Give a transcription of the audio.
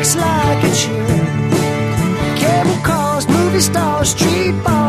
looks like it should. Cable cars, movie stars, street bars.